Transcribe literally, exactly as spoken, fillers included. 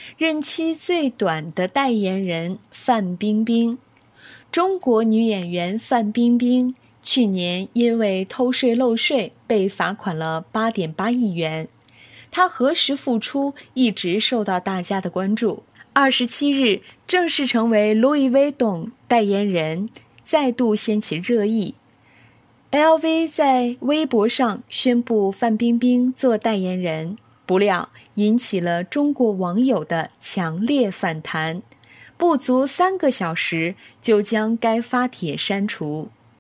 任期最短的代言人范冰冰。中国女演员范冰冰去年因为偷税漏税被罚款了 八点八亿元。她何时复出一直受到大家的关注。二十七日正式成为 Louis Vuitton 代言人，再度掀起热议。L V 在微博上宣布范冰冰做代言人，不料引起了中国网友的强烈反弹，不足三个小时就将该发帖删除。